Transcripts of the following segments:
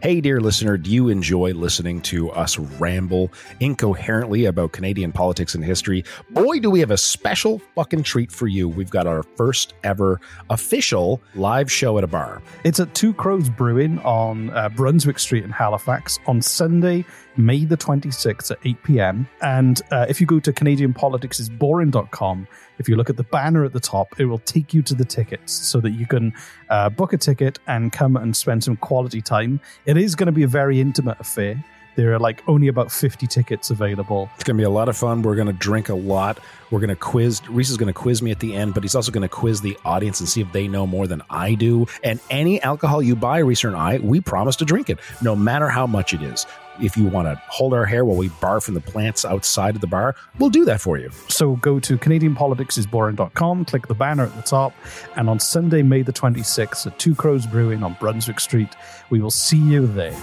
Hey, dear listener, do you enjoy listening to us ramble incoherently about Canadian politics and history? Boy, do we have a special fucking treat for you. We've got our first ever official live show at a bar. It's at Two Crows Brewing on Brunswick Street in Halifax on Sunday, May the 26th at 8 p.m. And if you go to CanadianPoliticsIsBoring.com, if you look at the banner at the top, it will take you to the tickets so that you can book a ticket and come and spend some quality time. It is going to be a very intimate affair. There are only about 50 tickets available. It's going to be a lot of fun. We're going to drink a lot. We're going to quiz. Reese is going to quiz me at the end, but he's also going to quiz the audience and see if they know more than I do. And any alcohol you buy, Reese and I, we promise to drink it, no matter how much it is. If you want to hold our hair while we barf from the plants outside of the bar, we'll do that for you. So go to CanadianPoliticsIsBoring.com, click the banner at the top, and on Sunday, May the 26th at Two Crows Brewing on Brunswick Street, we will see you there.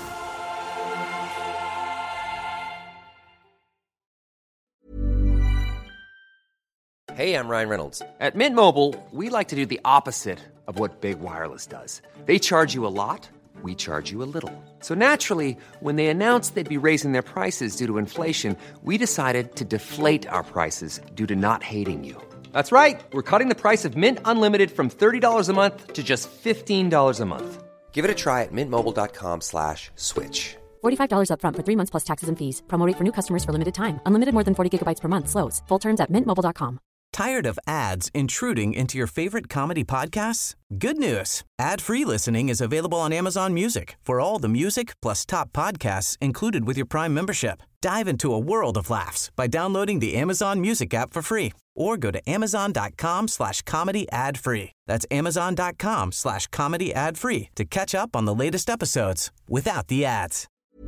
Hey, I'm Ryan Reynolds. At Mint Mobile, we like to do the opposite of what Big Wireless does. They charge you a lot, we charge you a little. So naturally, when they announced they'd be raising their prices due to inflation, we decided to deflate our prices due to not hating you. That's right. We're cutting the price of Mint Unlimited from $30 a month to just $15 a month. Give it a try at mintmobile.com/switch. $45 up front for 3 months plus taxes and fees. Promo rate for new customers for limited time. Unlimited more than 40 gigabytes per month. Slows full terms at mintmobile.com. Tired of ads intruding into your favorite comedy podcasts? Good news. Ad-free listening is available on Amazon Music for all the music plus top podcasts included with your Prime membership. Dive into a world of laughs by downloading the Amazon Music app for free or go to amazon.com/comedy ad-free. That's amazon.com/comedy ad-free to catch up on the latest episodes without the ads.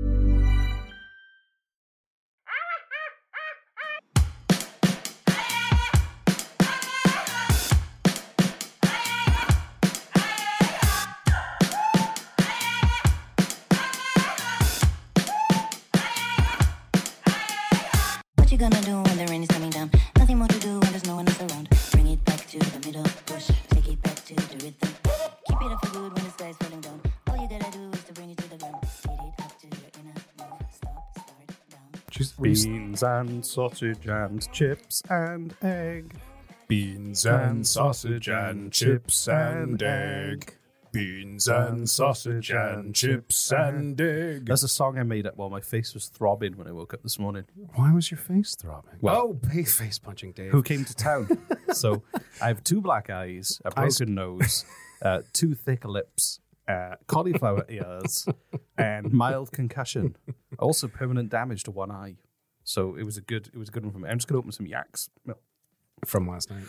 What you gonna do when the rain is coming down? Nothing more to do when there's no one else around. Bring it back to the middle, push, take it back to the rhythm. Keep it up for good when the sky's falling down. All you gotta do is to bring it to the ground. Hit it up to your inner move. Stop, start, down. Just beans and sausage and chips and egg. Beans and sausage and chips and egg. Beans and sausage and chips and egg. That's a song I made up while my face was throbbing when I woke up this morning. Why was your face throbbing? Well, face punching Dave. Who came to town? So I have 2 black eyes, a broken nose, 2 thick lips, cauliflower ears, and mild concussion. Also permanent damage to one eye. So it was a good one for me. I'm just gonna open some Yak's milk from last night.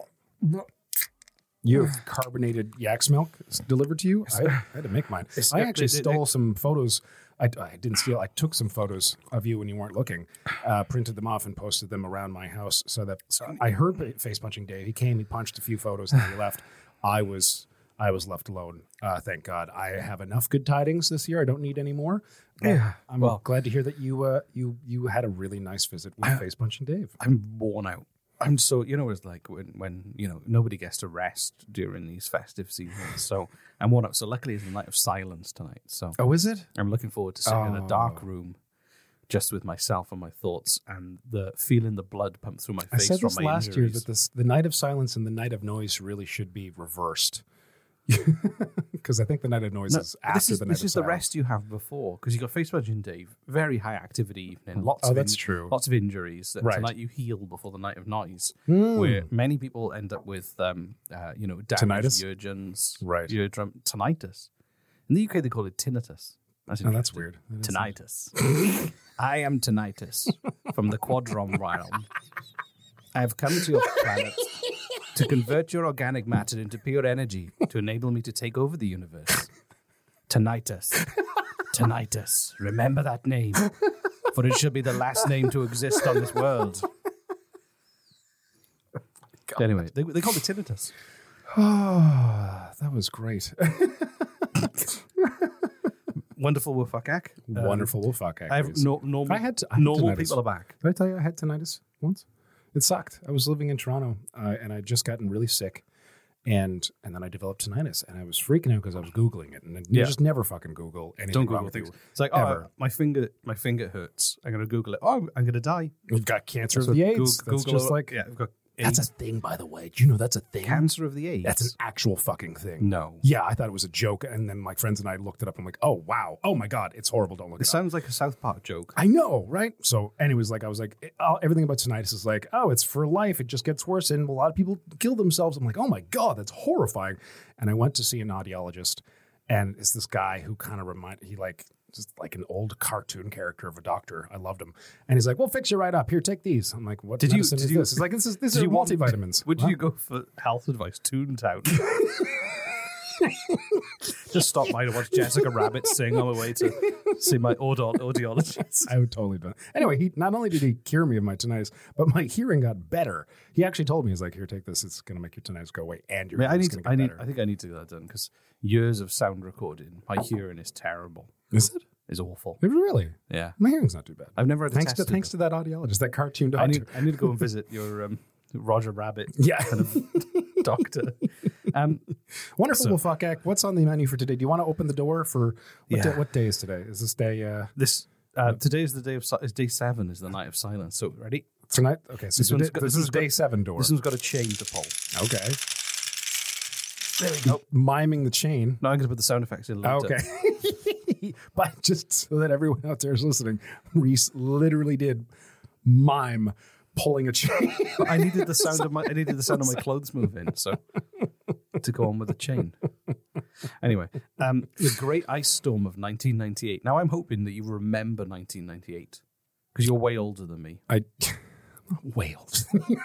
You have carbonated Yak's milk delivered to you? I had to make mine. I actually stole some photos. I didn't steal. I took some photos of you when you weren't looking, printed them off and posted them around my house so that I heard face punching Dave. He came, he punched a few photos, and then he left. I was left alone. Thank God. I have enough good tidings this year. I don't need any more. Yeah. I'm glad to hear that you had a really nice visit with face punching Dave. I'm worn out. I'm so, it's like when nobody gets to rest during these festive seasons. So I'm worn out. So luckily it's a night of silence tonight. So is it? I'm looking forward to sitting in a dark room just with myself and my thoughts and feeling the blood pump through my face. I said from this my last injuries. year that the night of silence and the night of noise really should be reversed. Because I think the night of noise is after the night of silence. This is the rest you have before, because you got face punching Dave, very high activity evening, that's true. Lots of injuries. Right. Tonight you heal before the night of noise, where many people end up with tinnitus, eardrum tinnitus. In the UK they call it tinnitus. That's weird. Tinnitus. I am tinnitus from the Quadron realm. I have come to your planet to convert your organic matter into pure energy to enable me to take over the universe. Tinnitus. Tinnitus. Remember that name, for it shall be the last name to exist on this world. Anyway, they call it tinnitus. Oh, that was great. Wonderful Wolfakak. Wonderful Wolfakak. I have normal people are back. Did I tell you I had tinnitus once? It sucked. I was living in Toronto, and I'd just gotten really sick. And then I developed tinnitus, and I was freaking out because I was Googling it. And you just never fucking Google anything Don't wrong Google with things. you. It's like, ever. my finger hurts. I'm going to Google it. Oh, I'm going to die. You've got cancer That's of the what AIDS. That's Google, just like, yeah, I've got that's a AIDS. thing, by the way. Do you know that's a thing? Cancer of the AIDS. That's an actual fucking thing. No. Yeah, I thought it was a joke. And then my friends and I looked it up. I'm like, oh, wow. Oh, my God. It's horrible. Don't look It it up. sounds like a South Park joke. I know, right? So anyways, like I was like, everything about tinnitus is like, oh, it's for life. It just gets worse. And a lot of people kill themselves. I'm like, oh, my God, that's horrifying. And I went to see an audiologist. And it's this guy who kind of just like an old cartoon character of a doctor. I loved him. And he's like, we'll fix you right up. Here, take these. I'm like, what medicine is this? He's like, this is you want- multivitamins. Would Huh? you go for health advice? Toontown. Just stop by to watch Jessica Rabbit sing on the way to see my audiologist. I would totally do it. Anyway, he not only did he cure me of my tinnitus, but my hearing got better. He actually told me, he's like, here, take this. It's going to make your tinnitus go away, and your I hearing's think going to get better. I think I need to get that done because years of sound recording, my hearing is terrible. Is it? Is awful. Really? Yeah, My hearing's not too bad. I've never had Thanks to to that audiologist, that cartoon doctor. I need to go and visit your Roger Rabbit Yeah. kind of doctor. Wonderful. So- Well, fuck, Eck, what's on the menu for today? Do you want to open the door for what day is today? Is this day Today is the day of is day 7 is the night of silence. So ready? tonight? Okay, so This one's this is day 7 door. This one's got a chain to pull. Okay. There we go. Miming the chain. Now I'm going to put the sound effects in later. Okay. But just so that everyone out there is listening, Reese literally did mime pulling a chain. I needed the sound of my clothes moving, so to go on with the chain. Anyway, the Great Ice Storm of 1998. Now I'm hoping that you remember 1998 because you're way older than me. Wailed.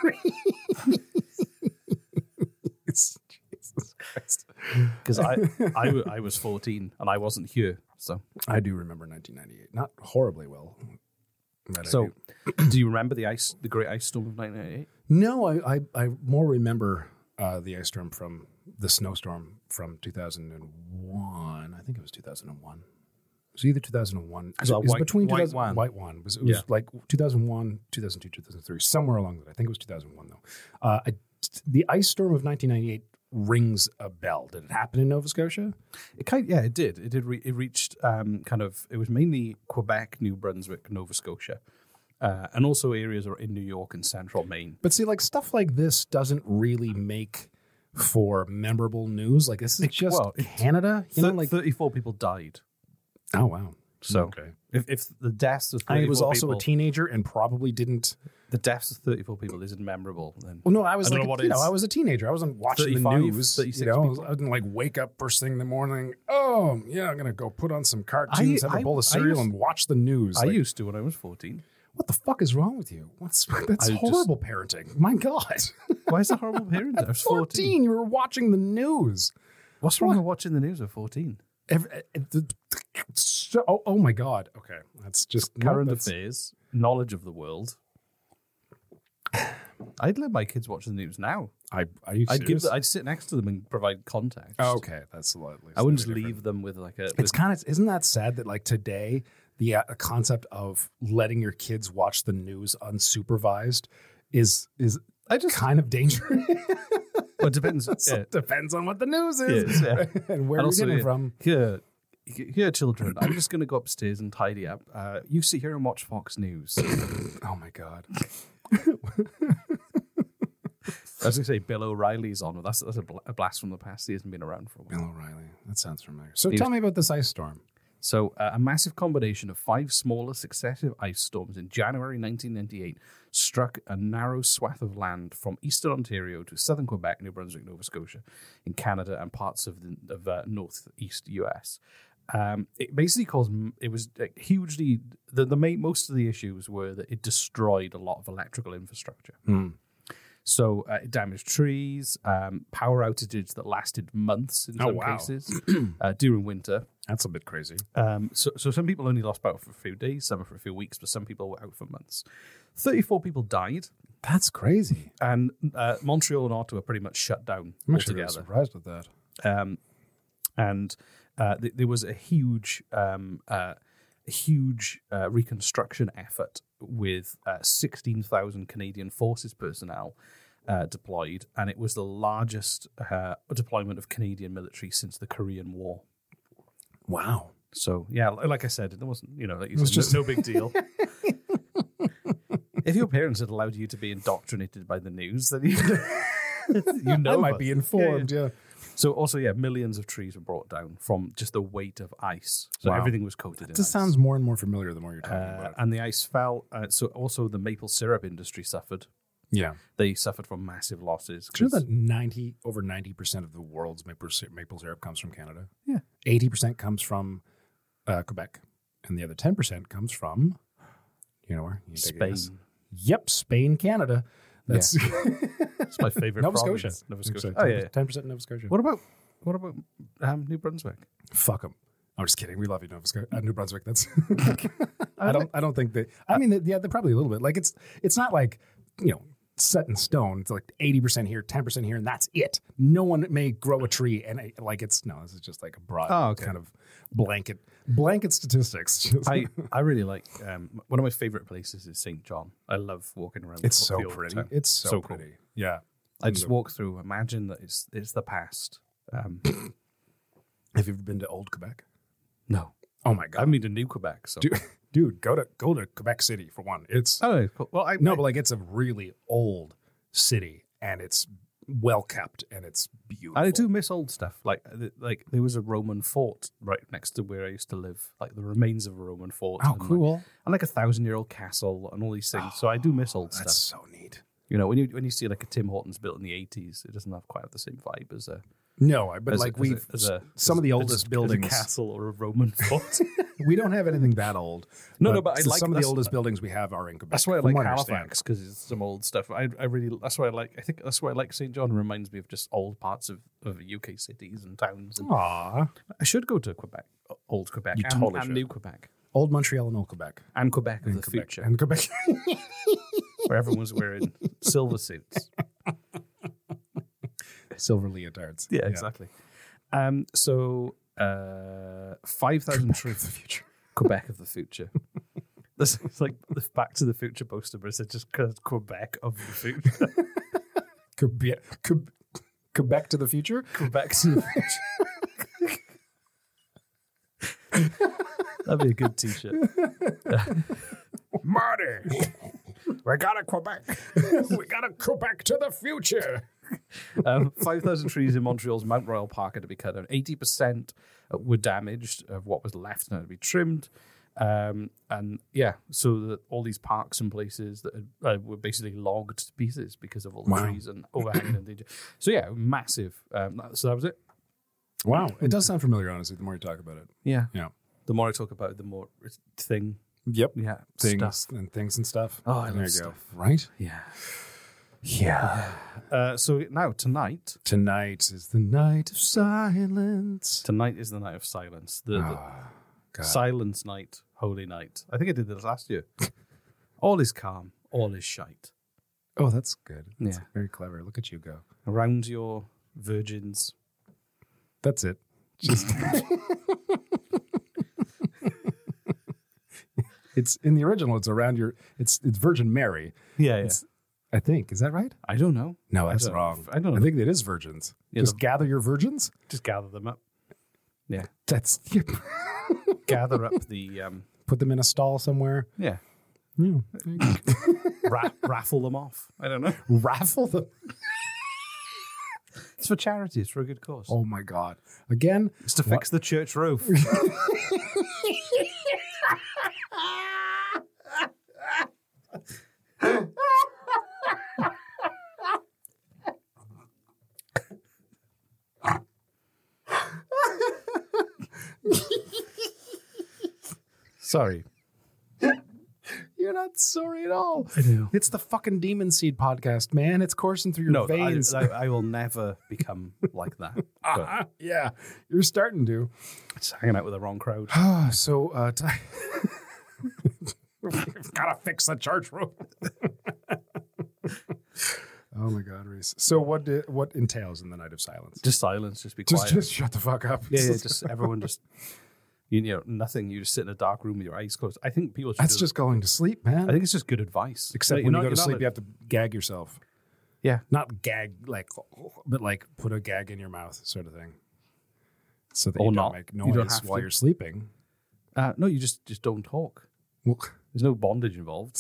Jesus Christ. Because I was 14 and I wasn't here. So I do remember 1998. Not horribly well. But so I do. do you remember the Great Ice Storm of 1998? No, I more remember the ice storm from the snowstorm from 2001. I think it was 2001. It was either 2001. So it was white- between white 2000 one. White one. It was Yeah. like 2001, 2002, 2003, somewhere along that. I think it was 2001 though. The ice storm of 1998 rings a bell. Did it happen in Nova Scotia? It did. It reached it was mainly Quebec, New Brunswick, Nova Scotia, and also areas in New York and central Maine. But see, like stuff like this doesn't really make for memorable news. Like this is just Canada. You know, like 34 people died. oh wow. So okay. if the deaths of 34 I was also people, a teenager and probably didn't. the deaths of 34 people isn't memorable, then Well, no, I was I don't like, know what you know, is. I was a teenager. I wasn't watching 35, the news. 36 You know, people. I didn't like wake up first thing in the morning. Oh, yeah, I'm gonna go put on some cartoons, have a bowl of cereal, and watch the news. I Like, used to when I was 14. what the fuck is wrong with you? That's horrible parenting. My God, Why is that horrible parent? I was 14. You were watching the news. What's wrong with watching the news at 14? Oh my God. Okay, that's just Current that's- affairs, knowledge of the world. I'd let my kids watch the news now. Are you serious? I'd sit next to them and provide context. Oh, okay, that's a lot. I wouldn't just leave them with like a. It's kind of, isn't that sad that like today the concept of letting your kids watch the news unsupervised is kind of dangerous. Well, it depends. It depends on what the news is and where And you're getting it from. Here, children, I'm just going to go upstairs and tidy up. You sit here and watch Fox News. Oh my God. I was going to say Bill O'Reilly's on, but that's a blast from the past. He hasn't been around for a while. Bill O'Reilly. That sounds familiar. So tell me about this ice storm. So a massive combination of 5 smaller successive ice storms in January 1998 struck a narrow swath of land from eastern Ontario to southern Quebec, New Brunswick, Nova Scotia, in Canada and parts of the northeast US. It basically caused, it was hugely, most of the issues were that it destroyed a lot of electrical infrastructure. So it damaged trees, power outages that lasted months in some cases during winter. That's a bit crazy. So some people only lost power for a few days, some for a few weeks, but some people were out for months. 34 people died. That's crazy. And Montreal and Ottawa pretty much shut down I'm actually altogether. surprised with that. There was a huge reconstruction effort with 16,000 Canadian Forces personnel deployed, and it was the largest deployment of Canadian military since the Korean War. Wow. So, yeah, like I said, it wasn't, like you said, just no big deal. If your parents had allowed you to be indoctrinated by the news, then I might be informed, yeah. So also, millions of trees were brought down from just the weight of ice. So everything was coated in ice. This sounds more and more familiar the more you're talking about it. And the ice fell. So also the maple syrup industry suffered. Yeah. They suffered from massive losses. Do you know that over 90% of the world's maple syrup comes from Canada? Yeah. 80% comes from Quebec. And the other 10% comes from, you know where? You Spain. Yep, Spain, Canada. That's It's my favorite Nova province. Scotia. Nova Scotia. 10% Nova Scotia. What about New Brunswick? Fuck them. I'm just kidding. We love you, New Brunswick. That's I don't think they. I mean, they're probably a little bit like it's not like set in stone. It's like 80% here, 10% here, and that's it. No one may grow a tree, and this is just like a broad kind of blanket statistics. I really like one of my favorite places is St. John. I love walking around. It's so pretty. Town. It's so pretty. Cool. Yeah, I just walk through. Imagine that it's the past. Have you ever been to Old Quebec? No. Oh my God! I've been to New Quebec. So. Dude, go to Quebec City for one. It's cool. Well, but it's a really old city and it's well kept and it's beautiful. I do miss old stuff. Like there was a Roman fort right next to where I used to live. Like the remains of a Roman fort. Oh, cool! And like a 1,000-year-old castle and all these things. So I do miss old stuff. That's so neat. When you see like a Tim Hortons built in the 80s, it doesn't have quite the same vibe as a. No, but some of the oldest buildings, a castle or a Roman fort. We don't have anything that old. But some of the oldest buildings we have are in Quebec. That's why I like Halifax, because it's some old stuff. I really that's why I like. I think that's why I like St. John. It reminds me of just old parts of UK cities and towns. And Aww. I should go to Quebec, Old Quebec, and New Quebec, Old Montreal and Old Quebec, and Quebec of the future, and Quebec, where everyone's wearing silver suits, silver leotards. Yeah, exactly. So 5,000 trees. The future. Quebec of the future. This is like the Back to the Future poster, but it's just Quebec of the future. Quebec to the future? Quebec to the future. That'd be a good t-shirt. Marty, we got a Quebec. We got a Quebec to the future. 5,000 trees in Montreal's Mount Royal Park had to be cut down. 80% were damaged of what was left and had to be trimmed. So that all these parks and places that were basically logged to pieces because of all the trees and overhanging and danger. So massive. So that was it. Wow. It does sound familiar, honestly, the more you talk about it. Yeah. Yeah. The more I talk about it, the more thing. Yep. Yeah. Things and stuff. Oh, I there love you go. stuff. Right? Yeah. Yeah. So now tonight is the night of silence. Tonight is the night of silence. The silence night, holy night. I think I did this last year. All is calm. All is shite. Oh, that's good. That's Yeah. very clever. Look at you go. Around your virgins. That's it. Just it's in the original. It's around your. It's Virgin Mary. Yeah. I think. Is that right? I don't know. No, that's wrong. I don't know. I think it is virgins. Yeah, Just gather your virgins. Just gather them up. Yeah. That's Gather up the. Put them in a stall somewhere. Yeah. Yeah. Raffle them off. I don't know. Raffle them. It's for charity. It's for a good cause. Oh my God! Again, it's to fix the church roof. Sorry. You're not sorry at all. I know. It's the fucking Demon Seed podcast, man. It's coursing through your veins. I will never become like that. Yeah, you're starting to. It's hanging out with the wrong crowd. So, we've got to fix the church roof. Oh my God, Reese. So what entails in the night of silence? Just silence. Just be quiet. Just shut the fuck up. Yeah. Just everyone just. Nothing. You just sit in a dark room with your eyes closed. I think people should. That's just going to sleep, man. I think it's just good advice. Except when you go to sleep, you have to gag yourself. Yeah. Not gag, but like put a gag in your mouth sort of thing. So that Or you not. don't make You don't noise have while to. you're sleeping. No, you just don't talk. Well, There's no bondage involved.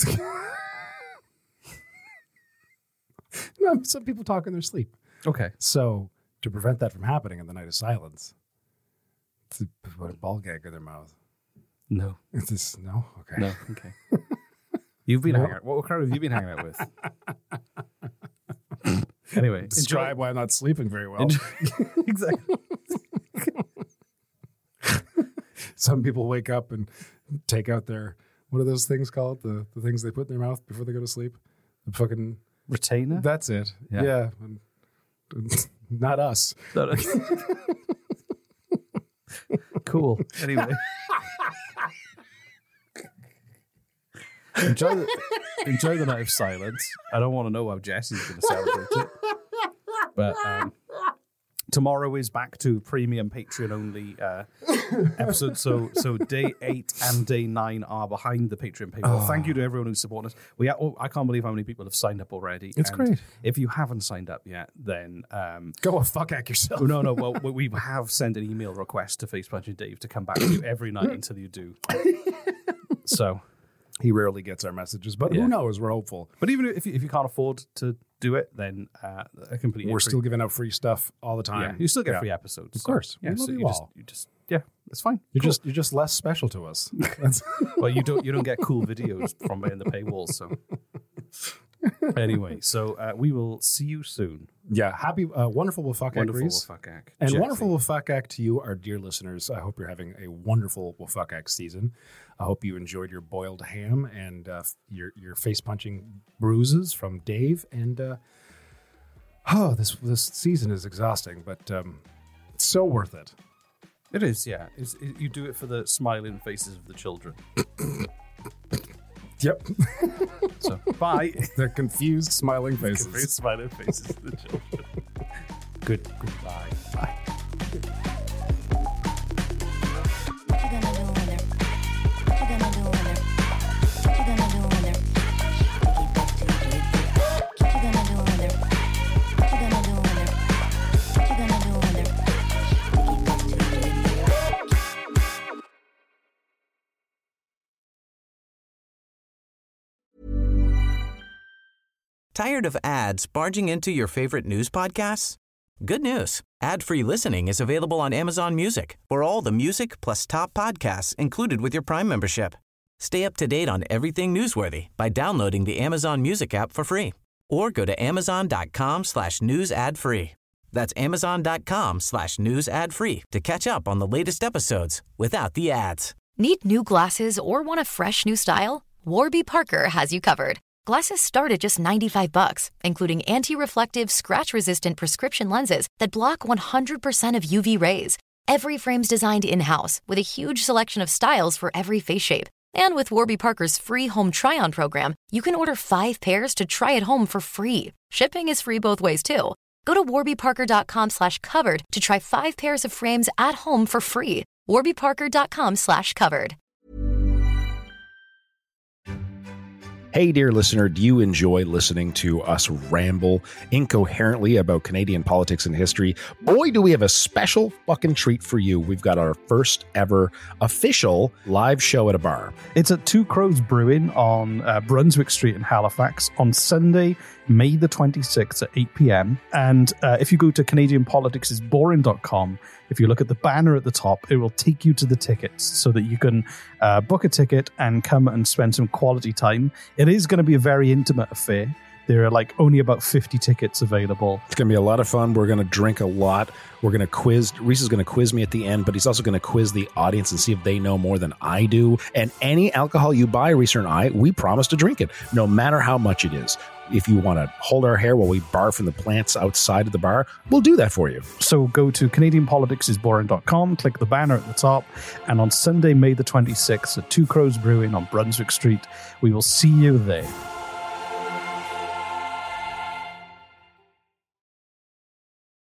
no, some people talk in their sleep. Okay. So to prevent that from happening in the night of silence, to put a ball gag in their mouth. No. Is this no? Okay. No. Okay. You've been hanging out. What crowd have you been hanging out with? Anyway, Describe why I'm not sleeping very well. Exactly. Some people wake up and take out their, what are those things called? The things they put in their mouth before they go to sleep? The fucking Retainer? That's it. Yeah. Yeah. Not us. Cool. Anyway. Enjoy the night of silence. I don't want to know how Jesse's going to celebrate it. But tomorrow is back to premium Patreon only episodes. So day 8 and day 9 are behind the Patreon paywall. Thank you to everyone who's supporting us. I can't believe how many people have signed up already. It's great. If you haven't signed up yet, then Go fuck at yourself. no. Well, we have sent an email request to Face Punching Dave to come back to you every night until you do. So. He rarely gets our messages, but Yeah. who knows? We're hopeful. But even if you can't afford to do it, then completely We're still giving out free stuff all the time. yeah, you still get free episodes. Of course. Yeah, We love so you you all. just it's fine. You're Cool. just less special to us. That's- Well, you don't get cool videos from behind the paywall. So anyway, so we will see you soon. yeah. Happy, wonderful Wafakak Wonderful Reese. Wafakak. And Jesse. wonderful Wafakak to you, our dear listeners. I hope you're having a wonderful Wafakak season. I hope you enjoyed your boiled ham and your face punching bruises from Dave. And this season is exhausting, but it's so worth it. It is, yeah. You do it for the smiling faces of the children. Yep. So bye. They're confused, smiling faces. Smiling faces of the children. Goodbye. Bye. What you gonna do when they're? What you gonna do when they're? What you gonna do when they're? Take it back to the rhythm. What you gonna do when they're? What you gonna do when they're? What you gonna do when they're? Take it back to the rhythm. Tired of ads barging into your favorite news podcasts? Good news. Ad-free listening is available on Amazon Music for all the music plus top podcasts included with your Prime membership. Stay up to date on everything newsworthy by downloading the Amazon Music app for free or go to amazon.com/news ad free. That's amazon.com/news ad free to catch up on the latest episodes without the ads. Need new glasses or want a fresh new style? Warby Parker has you covered. Glasses start at just $95, including anti-reflective, scratch-resistant prescription lenses that block 100% of UV rays. Every frame's designed in-house with a huge selection of styles for every face shape. And with Warby Parker's free home try-on program, you can order 5 pairs to try at home for free. Shipping is free both ways, too. Go to warbyparker.com/covered to try 5 pairs of frames at home for free. warbyparker.com/covered. Hey, dear listener, do you enjoy listening to us ramble incoherently about Canadian politics and history? Boy, do we have a special fucking treat for you. We've got our first ever official live show at a bar. It's at Two Crows Brewing on Brunswick Street in Halifax on Sunday, May the 26th at 8 p.m. And if you go to CanadianPoliticsIsBoring.com, if you look at the banner at the top, it will take you to the tickets so that you can book a ticket and come and spend some quality time. It is going to be a very intimate affair. There are only about 50 tickets available. It's going to be a lot of fun. We're going to drink a lot. We're going to quiz. Reese is going to quiz me at the end, but he's also going to quiz the audience and see if they know more than I do. And any alcohol you buy, Reese and I, we promise to drink it, no matter how much it is. If you want to hold our hair while we barf in the plants outside of the bar, we'll do that for you. So go to CanadianPoliticsIsBoring.com, click the banner at the top, and on Sunday, May the 26th at Two Crows Brewing on Brunswick Street, we will see you there.